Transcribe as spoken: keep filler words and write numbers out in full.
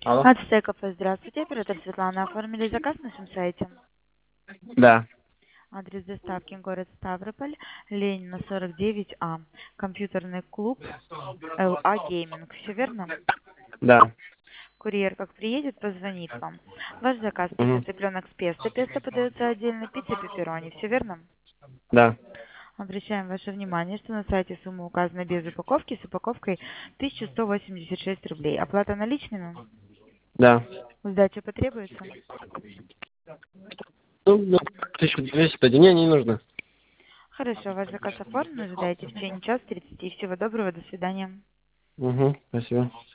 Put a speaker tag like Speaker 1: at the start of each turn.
Speaker 1: Алло.
Speaker 2: Ацтек кафе, здравствуйте. Оператор Светлана. Оформили заказ на нашем сайте.
Speaker 1: Да,
Speaker 2: Адрес доставки город Ставрополь, Ленина сорок девять А. Компьютерный клуб эл а Гейминг. Все верно?
Speaker 1: да.
Speaker 2: Курьер как приедет, позвонит вам. Ваш заказ
Speaker 1: Мгм.
Speaker 2: пицца цыпленок с песто. Песто подается отдельно, пицца пепперони. Все верно?
Speaker 1: Да.
Speaker 2: Обращаем ваше внимание, что на сайте сумма указана без упаковки, с упаковкой тысяча сто восемьдесят шесть рублей. Оплата наличными?
Speaker 1: Да.
Speaker 2: Сдача потребуется?
Speaker 1: Ну, ну, тысяча двести пойди. Не, не нужно.
Speaker 2: Хорошо, ваш заказ оформлен, ожидайте в течение часа тридцати. Всего доброго, до свидания.
Speaker 1: Угу, спасибо.